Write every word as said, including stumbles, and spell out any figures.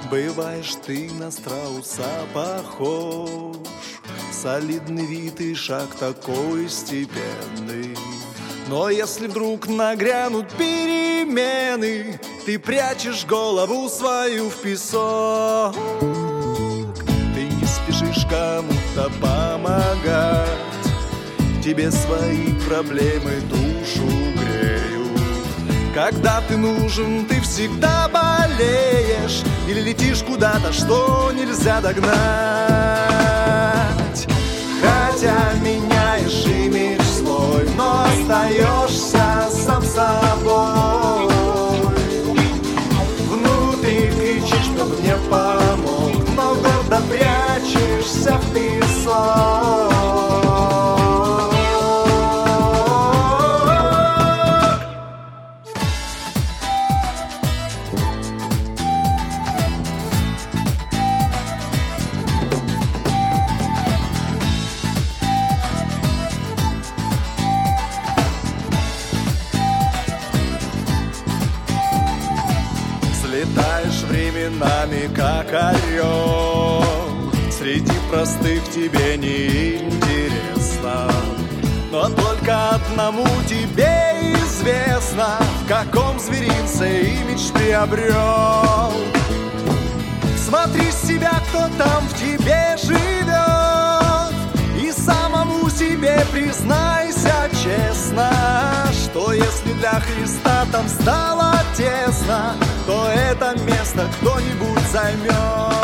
Бываешь ты на страуса похож, солидный вид и шаг такой степенный. Но если вдруг нагрянут перемены, ты прячешь голову свою в песок. Ты не спешишь кому-то помогать, тебе свои проблемы душу греют. Когда ты нужен, ты всегда болеешь или летишь куда-то, что нельзя догнать. Хотя меняешь имидж свой, но остаешься сам собой. Внутри кричишь, чтоб мне помог, но гордо прячешься в песок. Летаешь временами, как орел, среди простых тебе не интересно. Но только одному тебе известно, в каком зверинце имидж приобрел. Смотри себя, кто там в тебе живет, и самому себе признайся честно, что если для Христа там стало тесно, то это место кто-нибудь займет.